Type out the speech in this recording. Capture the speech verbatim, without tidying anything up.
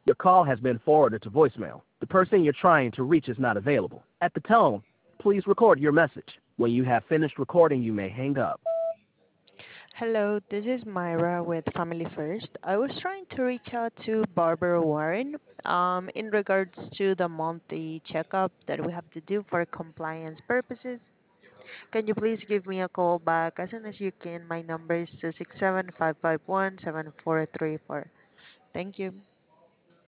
Your call has been forwarded to voicemail. The person you're trying to reach is not available. At the tone, please record your message. When you have finished recording, you may hang up. Hello, this is Myra with Family First. I was trying to reach out to Barbara Warren um, in regards to the monthly checkup that we have to do for compliance purposes. Can you please give me a call back as soon as you can? My number is two six seven, five five one, seven four three four. Thank you.